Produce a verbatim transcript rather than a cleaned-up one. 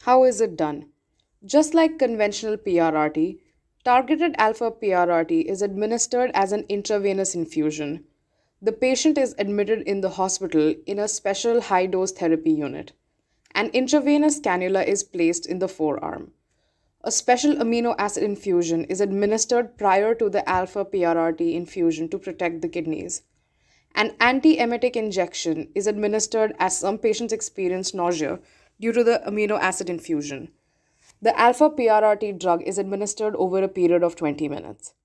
How is it done? Just like conventional P R R T, targeted alpha P R R T is administered as an intravenous infusion. The patient is admitted in the hospital in a special high dose therapy unit. An intravenous cannula is placed in the forearm. A special amino acid infusion is administered prior to the alpha P R R T infusion to protect the kidneys. An antiemetic injection is administered as some patients experience nausea due to the amino acid infusion. The alpha P R R T drug is administered over a period of twenty minutes.